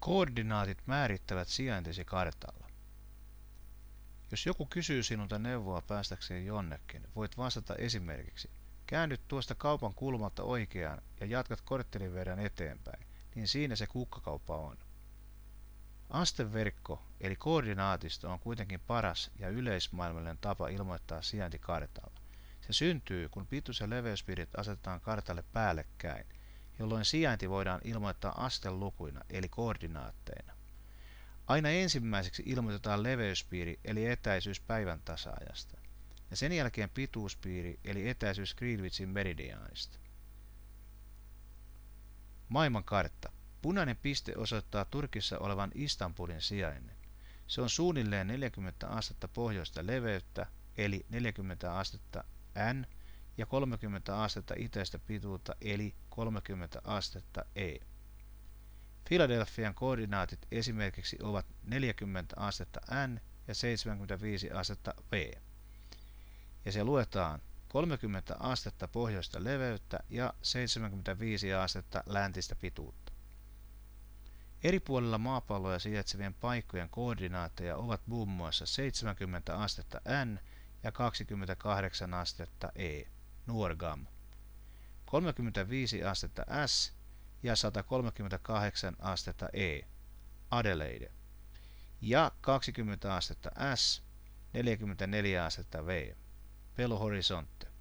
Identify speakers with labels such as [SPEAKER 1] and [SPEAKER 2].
[SPEAKER 1] Koordinaatit määrittävät sijaintisi kartalla. Jos joku kysyy sinulta neuvoa päästäkseen jonnekin, voit vastata esimerkiksi: käännyt tuosta kaupan kulmalta oikeaan ja jatkat korttelin verran eteenpäin, niin siinä se kukkakauppa on. Asteverkko eli koordinaatisto on kuitenkin paras ja yleismaailmallinen tapa ilmoittaa sijainti kartalla. Se syntyy, kun pituus- ja leveyspiirit asetetaan kartalle päällekkäin, jolloin sijainti voidaan ilmoittaa astelukuina eli koordinaatteina. Aina ensimmäiseksi ilmoitetaan leveyspiiri eli etäisyys päivän tasaajasta, ja sen jälkeen pituuspiiri eli etäisyys Greenwichin meridiaanista. Maailmankartta. Punainen piste osoittaa Turkissa olevan Istanbulin sijainnin. Se on suunnilleen 40 astetta pohjoista leveyttä eli 40 astetta n ja 30 astetta itäistä pituutta eli 30 astetta e. Philadelphian koordinaatit esimerkiksi ovat 40 astetta n ja 75 astetta v. Ja se luetaan 30 astetta pohjoista leveyttä ja 75 astetta läntistä pituutta. Eri puolilla maapalloa sijaitsevien paikkojen koordinaatteja ovat muun muassa 70 astetta n ja 28 astetta e, Nuorgam, 35 astetta s ja 138 astetta e, Adelaide, ja 20 astetta s, 44 astetta v, Belo Horizonte.